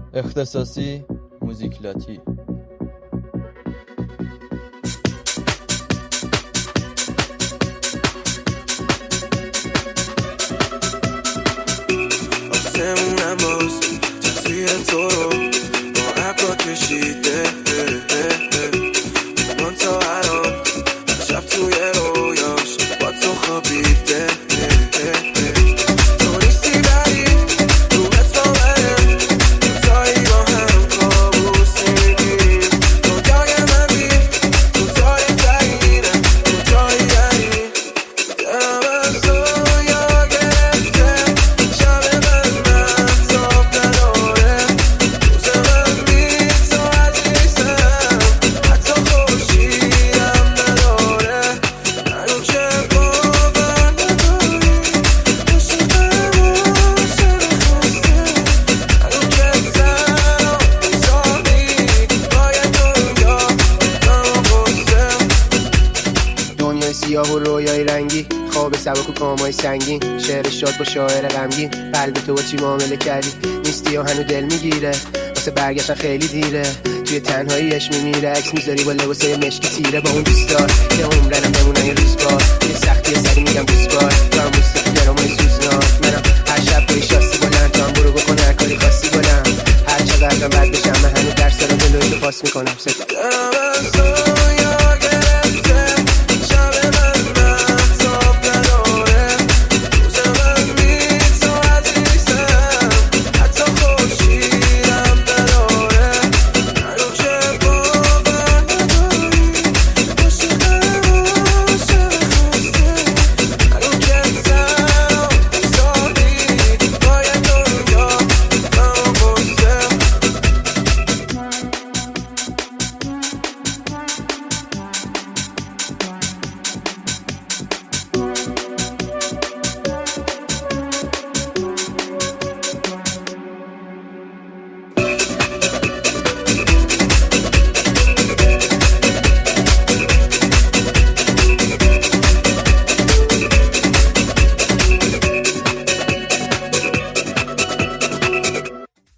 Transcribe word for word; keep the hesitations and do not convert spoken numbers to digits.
اختصاصی موزیکلاتی. آسمونم باز تصویر تو رو با ابرا کشیده من تا الان شب توی رویاش با تو خوابیده تو نیستی بری روحت با منه تایی با هم کابوس میگیم دنیای من بی تو تایی تایینه تو تایی یعنی دلم از دنیا گرفته شب من محتاب نداره روز من بی تو عزیزم حتی خوشیدم نداره هنو که باور نداری عاشقم عاشق خواسته هنو که تنها میزانی باید دنیا من غصه دنیای سیاه و رویای رنگی، خواب سبک و کامای سنگین، شعر شاد با شاعر غمگین، قلب تو با چی معامله کردی نیستی و هنو دل میگیره واسه برگشتن خیلی دیره، توی تنهاییش میمیره، عکس میذاری با لباسای مشکی تیره با اون دوستار که عمرنم بمونن یه روز بار، توی سختی سری میگم دوست بار تو هم موسیقی درامای سوزنار، منم هر شب توی شاسی بلند تو هم برو بکن هر کاری خاصی بلند، هر چقدرم بد بشم من هنو درس دارم جلوی تو پاس میکنم ستا